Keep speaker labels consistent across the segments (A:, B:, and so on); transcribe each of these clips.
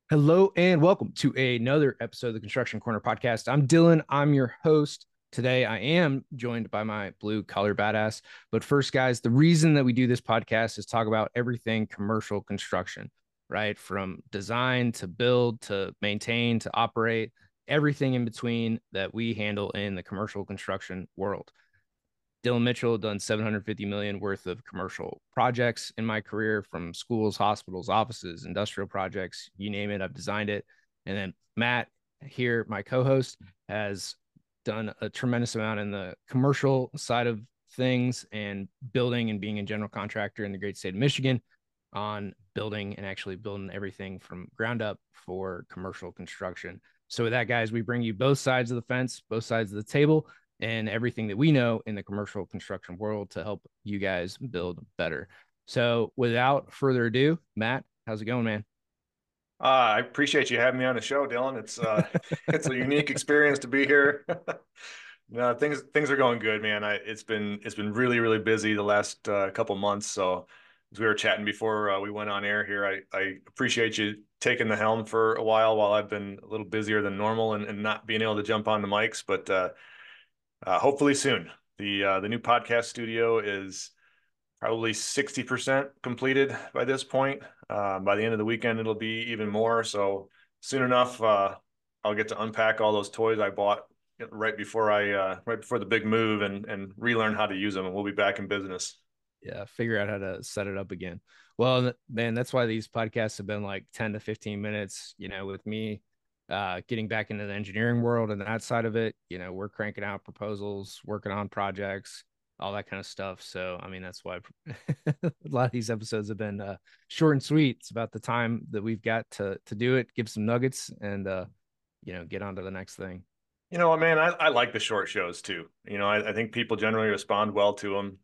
A: Hello and welcome to another episode of the Construction Corner podcast. I'm Dylan. I'm your host. Today, I am joined by my blue collar badass. But first, guys, the reason that we do this podcast is talk about everything commercial construction, right? From design to build to maintain to operate, everything in between that we handle in the commercial construction world. Dylan Mitchell done 750 million worth of commercial projects in my career, from schools, hospitals, offices, industrial projects, you name it, I've designed it. And then Matt here, my co-host, has done a tremendous amount in the commercial side of things and building and being a general contractor in the great state of Michigan on building and actually building everything from ground up for commercial construction. So with that, guys, we bring you both sides of the fence, both sides of the table, and everything that we know in the commercial construction world to help you guys build better. So without further ado, Matt, how's it going, man?
B: I appreciate you having me on the show, Dylan. It's it's a unique experience to be here. No, things are going good, man. It's been really busy the last couple months. So as we were chatting before we went on air here, I appreciate you taking the helm for a while I've been a little busier than normal and not being able to jump on the mics. But hopefully soon. The new podcast studio is probably 60% completed by this point. By the end of the weekend, it'll be even more. So soon enough, I'll get to unpack all those toys I bought right before the big move and relearn how to use them. And we'll be back in business.
A: Yeah, figure out how to set it up again. Well, man, that's why these podcasts have been like 10 to 15 minutes, with me getting back into the engineering world and that side of it. We're cranking out proposals, working on projects, all that kind of stuff. So, I mean, that's why a lot of these episodes have been short and sweet. It's about the time that we've got to do it, give some nuggets, and get on to the next thing.
B: You know what, man? I like the short shows too. I think people generally respond well to them.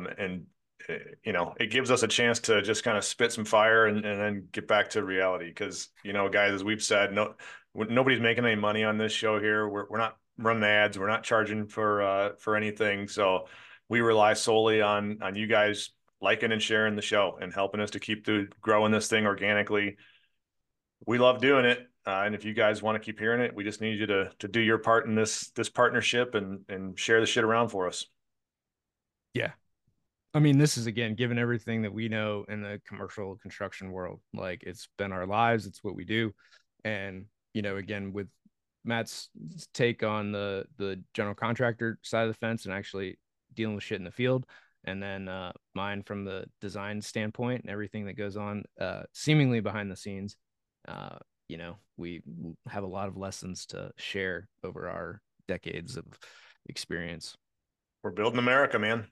B: It gives us a chance to just kind of spit some fire and then get back to reality. Because, guys, as we've said, nobody's making any money on this show here. We're not running ads. We're not charging for anything. So we rely solely on you guys liking and sharing the show and helping us to keep growing this thing organically. We love doing it. And if you guys want to keep hearing it, we just need you to do your part in this partnership and share the shit around for us.
A: Yeah. I mean, this is again, given everything that we know in the commercial construction world, like it's been our lives, it's what we do. And, again, with Matt's take on the general contractor side of the fence and actually dealing with shit in the field, and then mine from the design standpoint and everything that goes on seemingly behind the scenes, we have a lot of lessons to share over our decades of experience.
B: We're building America, man.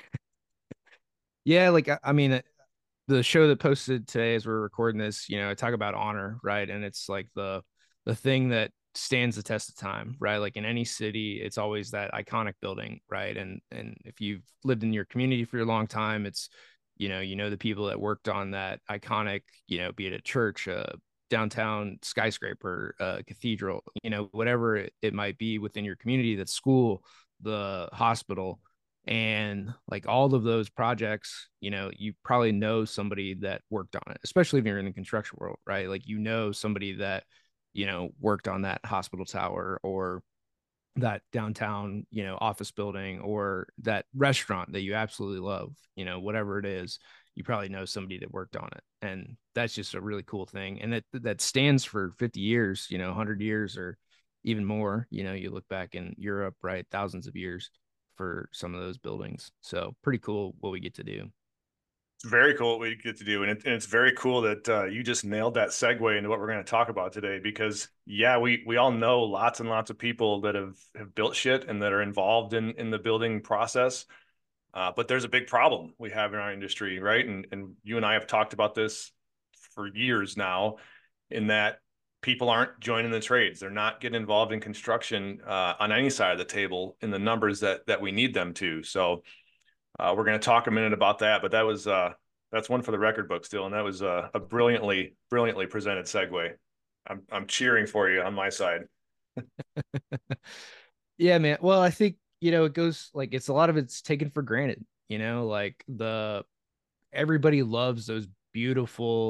A: Yeah, like I mean, the show that posted today as we're recording this, I talk about honor, right? And it's like the thing that stands the test of time, right? Like in any city, it's always that iconic building, right? And if you've lived in your community for a long time, it's the people that worked on that iconic, be it a church, a downtown skyscraper, a cathedral, whatever it might be within your community, that school, the hospital, and like all of those projects, you probably know somebody that worked on it, especially if you're in the construction world, right? Like somebody that worked on that hospital tower or that downtown office building or that restaurant that you absolutely love, whatever it is, you probably know somebody that worked on it. And that's just a really cool thing, and that stands for 50 years, 100 years, or even more. You look back in Europe, right, thousands of years for some of those buildings. So pretty cool what we get to do.
B: It's very cool what we get to do, and it's very cool that you just nailed that segue into what we're going to talk about today. Because yeah, we all know lots and lots of people that have built shit and that are involved in the building process. But there's a big problem we have in our industry, right? And you and I have talked about this for years now, in that people aren't joining the trades. They're not getting involved in construction on any side of the table in the numbers that we need them to. So we're going to talk a minute about that. But that's one for the record book still, and that was a brilliantly presented segue. I'm cheering for you on my side.
A: Yeah, man. Well, I think, it goes like it's a lot of it's taken for granted, like everybody loves those beautiful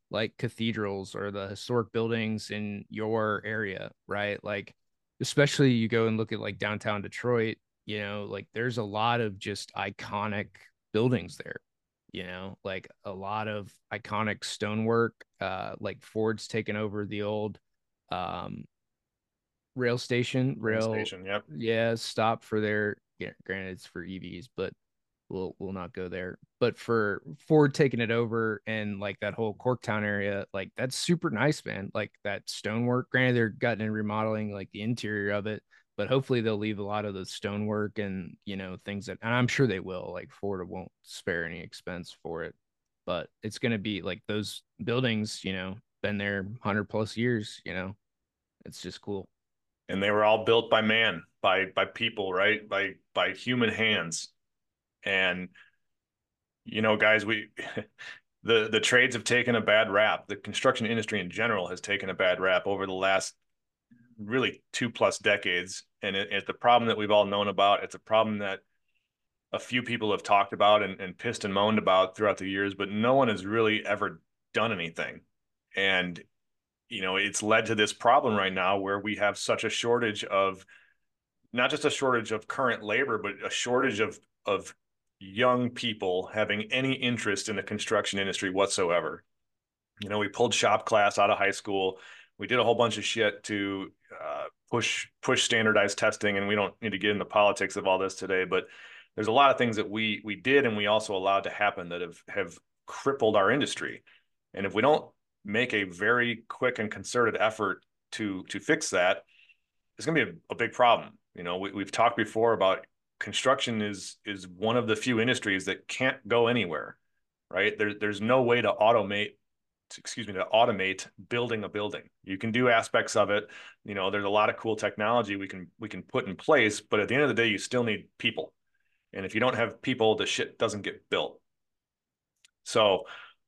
A: like cathedrals or the historic buildings in your area, right? Like, especially you go and look at like downtown Detroit, like there's a lot of just iconic buildings there, like a lot of iconic stonework. Like Ford's taken over the old um rail station,
B: Train station. Yep.
A: yeah, stop for their, yeah, granted it's for EVs, but we'll not go there. But for Ford taking it over and like that whole Corktown area, like that's super nice, man. Like that stonework. Granted, they're gutting and remodeling like the interior of it, but hopefully they'll leave a lot of the stonework and things that, and I'm sure they will. Like Ford won't spare any expense for it, but it's gonna be like those buildings, been there 100 plus years. It's just cool.
B: And they were all built by man, by people, right? By human hands. And guys, we the trades have taken a bad rap. The construction industry in general has taken a bad rap over the last really 2+ decades. And it's the problem that we've all known about. It's a problem that a few people have talked about and pissed and moaned about throughout the years, but no one has really ever done anything. And it's led to this problem right now where we have such a shortage of, not just a shortage of current labor, but a shortage of young people having any interest in the construction industry whatsoever. We pulled shop class out of high school. We did a whole bunch of shit to push standardized testing, and we don't need to get into politics of all this today. But there's a lot of things that we did, and we also allowed to happen that have crippled our industry. And if we don't make a very quick and concerted effort to fix that, it's going to be a big problem. We've talked before about construction is one of the few industries that can't go anywhere, right? There's no way to automate building a building. You can do aspects of it. There's a lot of cool technology we can put in place, but at the end of the day, you still need people. And if you don't have people, the shit doesn't get built. So,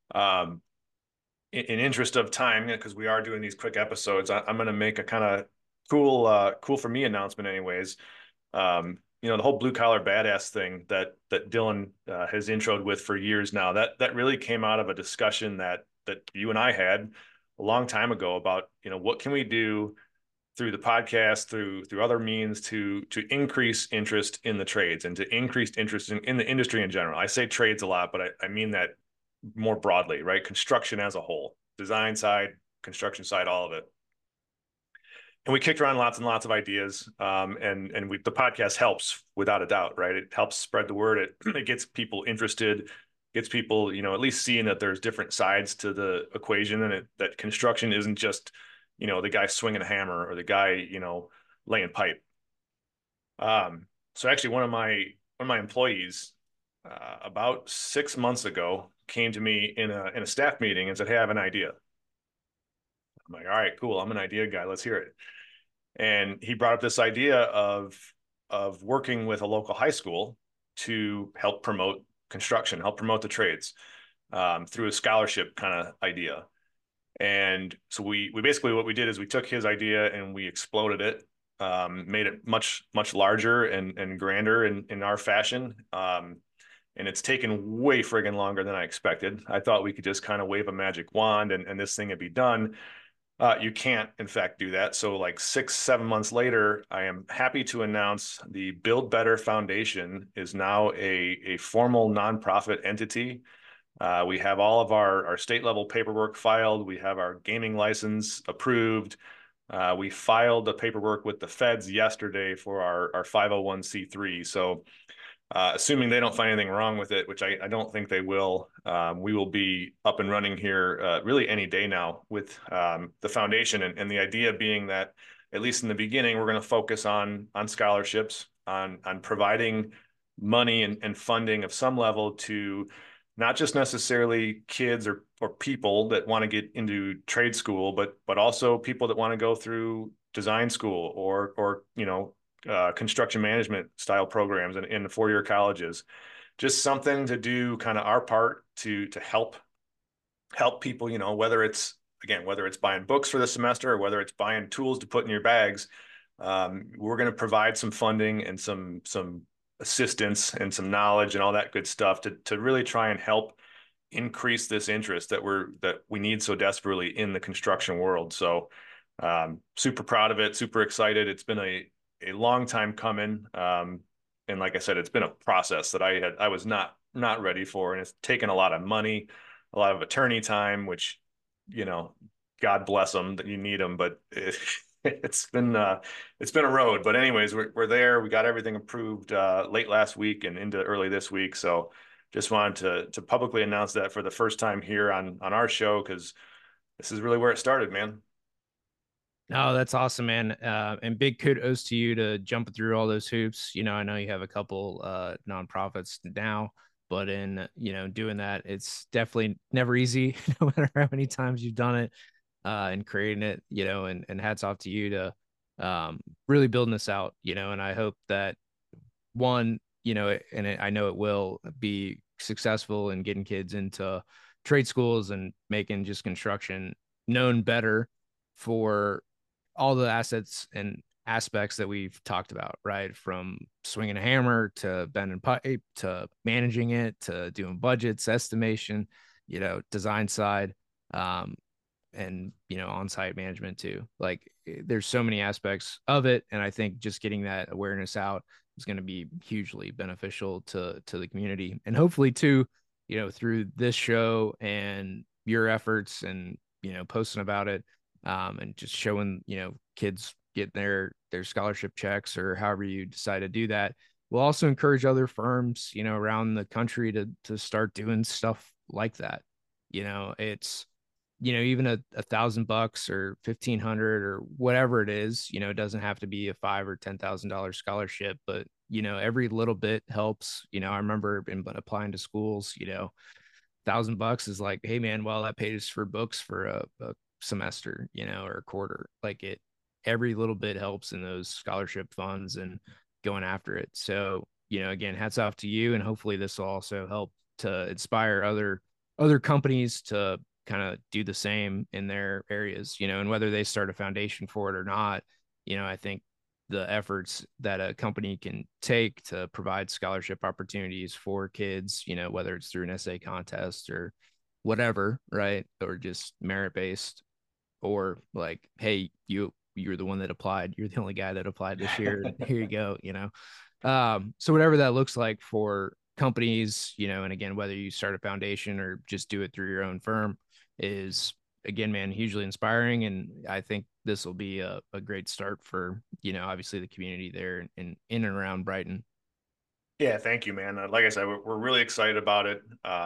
B: in interest of time, because we are doing these quick episodes, I'm going to make a kind of cool for me announcement anyways. The whole blue collar badass thing that Dylan has introed with for years now, that really came out of a discussion that you and I had a long time ago about, what can we do through the podcast, through other means to increase interest in the trades and to increase interest in the industry in general. I say trades a lot, but I mean that more broadly, right? Construction as a whole, design side, construction side, all of it. And we kicked around lots and lots of ideas. The podcast helps without a doubt, right? It helps spread the word. It gets people interested, gets people, at least seeing that there's different sides to the equation, and that construction isn't just, the guy swinging a hammer or the guy, laying pipe. So actually one of my employees, about 6 months ago, came to me in a staff meeting and said, "Hey, I have an idea." I'm like, "All right, cool. I'm an idea guy. Let's hear it." And he brought up this idea of working with a local high school to help promote construction, help promote the trades, through a scholarship kind of idea. And so we basically, what we did is we took his idea and we exploded it, made it much larger and grander in our fashion. And it's taken way friggin' longer than I expected. I thought we could just kind of wave a magic wand and this thing would be done. You can't, in fact, do that. So like 6, 7 months later, I am happy to announce the Build Better Foundation is now a formal nonprofit entity. We have all of our state level paperwork filed. We have our gaming license approved. We filed the paperwork with the feds yesterday for our 501(c)(3). So assuming they don't find anything wrong with it, which I don't think they will, we will be up and running here really any day now with the foundation. And the idea being that, at least in the beginning, we're going to focus on scholarships, on providing money and funding of some level to not just necessarily kids or people that want to get into trade school, but also people that want to go through design school or construction management style programs in the 4-year colleges. Just something to do kind of our part to help people, whether it's buying books for the semester or whether it's buying tools to put in your bags. We're going to provide some funding and some assistance and some knowledge and all that good stuff to really try and help increase this interest that we need so desperately in the construction world. So super proud of it, super excited. It's been a long time coming. And like I said, it's been a process that I was not ready for, and it's taken a lot of money, a lot of attorney time, which, you know, God bless them that you need them, but it's been a road. But anyways, we're there. We got everything approved late last week and into early this week. So just wanted to publicly announce that for the first time here on our show, because this is really where it started, man.
A: No, that's awesome, man. And big kudos to you to jumping through all those hoops. I know you have a couple nonprofits now, but in doing that, it's definitely never easy, no matter how many times you've done it and creating it. And hats off to you to really building this out. And I hope that one, I know it will be successful in getting kids into trade schools and making just construction known better for all the assets and aspects that we've talked about, right? From swinging a hammer to bending pipe to managing it to doing budgets, estimation, design side, and on-site management too. Like there's so many aspects of it, and I think just getting that awareness out is going to be hugely beneficial to the community, and hopefully too, through this show and your efforts and posting about it, and just showing kids getting their scholarship checks or however you decide to do that. We'll also encourage other firms around the country to start doing stuff like that. It's even $1,000 or 1,500 or whatever it is. It doesn't have to be a $5,000 or $10,000 scholarship, but every little bit helps. I remember in applying to schools, $1,000 is like, hey man, well, that pays for books for a semester, or a quarter. Like every little bit helps in those scholarship funds and going after it. So, again, hats off to you, and hopefully this will also help to inspire other companies to kind of do the same in their areas, and whether they start a foundation for it or not, I think the efforts that a company can take to provide scholarship opportunities for kids, whether it's through an essay contest or whatever, right? Or just merit based, or like, hey, you're the one that applied. You're the only guy that applied this year. And here you go, So whatever that looks like for companies, and again, whether you start a foundation or just do it through your own firm is, again, man, hugely inspiring. And I think this will be a great start for, obviously the community there in and around Brighton.
B: Yeah, thank you, man. Like I said, we're really excited about it.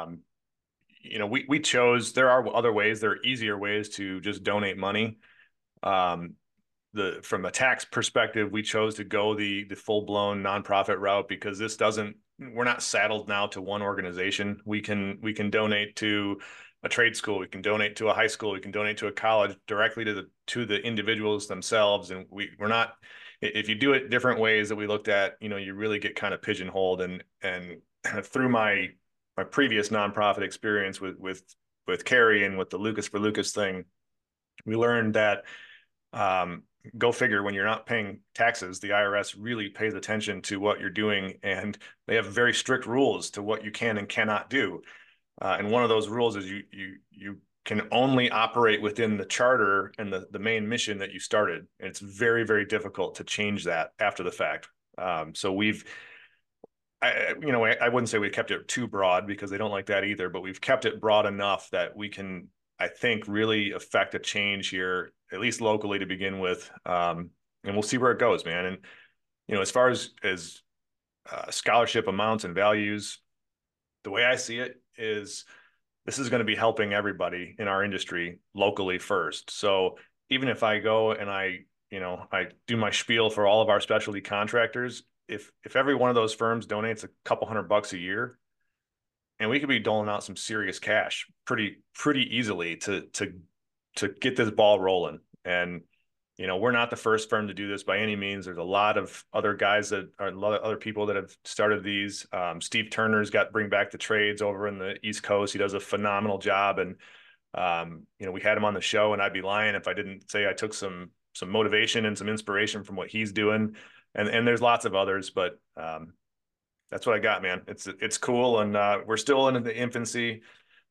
B: We chose, there are other ways, there are easier ways to just donate money. Um, from a tax perspective, we chose to go the full-blown nonprofit route because we're not saddled now to one organization. We can donate to a trade school, we can donate to a high school, we can donate to a college directly to the individuals themselves. And we're not, if you do it different ways that we looked at, you really get kind of pigeonholed. And through my previous nonprofit experience with Carrie and with the Lucas for Lucas thing, we learned that go figure, when you're not paying taxes, the IRS really pays attention to what you're doing, and they have very strict rules to what you can and cannot do. And one of those rules is you can only operate within the charter and the main mission that you started. And it's very, very difficult to change that after the fact. So I wouldn't say we kept it too broad because they don't like that either, but we've kept it broad enough that we can, I think, really affect a change here, at least locally to begin with. And we'll see where it goes, man. And, as far as scholarship amounts and values, the way I see it is this is going to be helping everybody in our industry locally first. So even if I go and I do my spiel for all of our specialty contractors, if every one of those firms donates a couple $100 a year, and we could be doling out some serious cash pretty easily to get this ball rolling. And we're not the first firm to do this by any means. There's a lot of other guys that are a lot of other people that have started these. Steve Turner's got Bring Back the Trades over in the East Coast. He does a phenomenal job. And we had him on the show, and I'd be lying if I didn't say I took some motivation and some inspiration from what he's doing. And there's lots of others, but that's what I got, man. It's cool, and we're still in the infancy.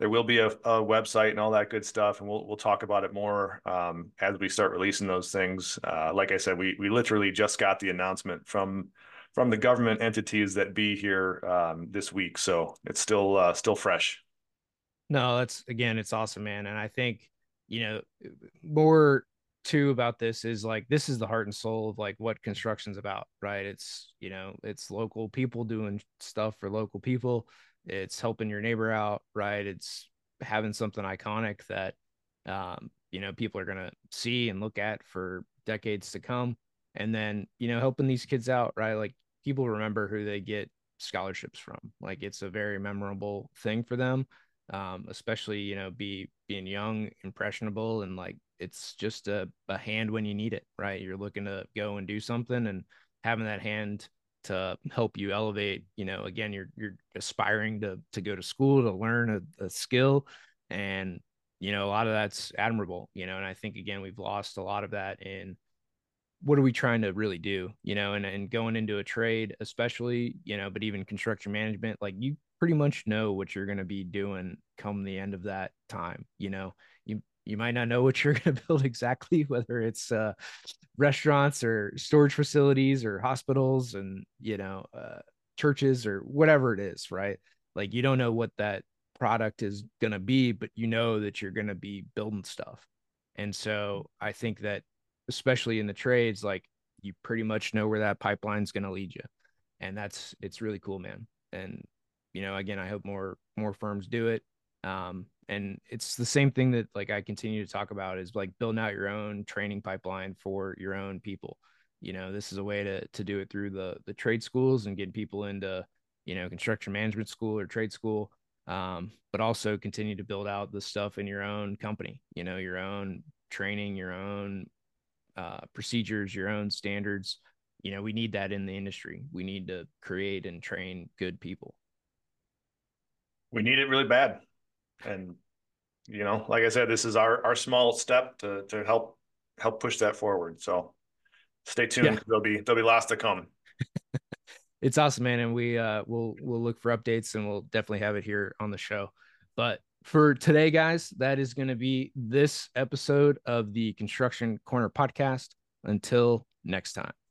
B: there will be a website and all that good stuff, and we'll talk about it more as we start releasing those things. Like I said, we literally just got the announcement from the government entities that be here this week, so it's still fresh.
A: No, that's again, it's awesome, man. And I think, you know, more too about this is like this is the heart and soul of like what construction's about, right? It's, you know, it's local people doing stuff for local people. It's helping your neighbor out, right? It's having something iconic that you know, people are gonna see and look at for decades to come. And then, you know, helping these kids out, right? Like people remember who they get scholarships from. Like it's a very memorable thing for them, especially, you know, being young, impressionable, and like it's just a hand when you need it, right? You're looking to go and do something, and having that hand to help you elevate, you know, again, you're aspiring to go to school to learn a skill, and you know, a lot of that's admirable, you know. And I think again we've lost a lot of that in what are we trying to really do, you know, and going into a trade, especially, you know, but even construction management, like you pretty much know what you're going to be doing come the end of that time. You know, you might not know what you're going to build exactly, whether it's restaurants or storage facilities or hospitals and, you know, churches or whatever it is, right? Like you don't know what that product is going to be, but you know that you're going to be building stuff. And so I think that especially in the trades, like you pretty much know where that pipeline's going to lead you. And it's really cool, man. And, you know, again, I hope more firms do it. And it's the same thing that like I continue to talk about is like building out your own training pipeline for your own people. You know, this is a way to do it through the trade schools and getting people into, you know, construction management school or trade school. But also continue to build out the stuff in your own company, you know, your own training, your own procedures, your own standards. You know, we need that in the industry. We need to create and train good people.
B: We need it really bad, and like I said, this is our small step to help push that forward. So stay
A: Yeah,
B: tuned. There'll be lots to come.
A: it's awesome, man. And we'll look for updates and we'll definitely have it here on the show. But for today, guys, that is going to be this episode of the Construction Corner podcast. Until next time.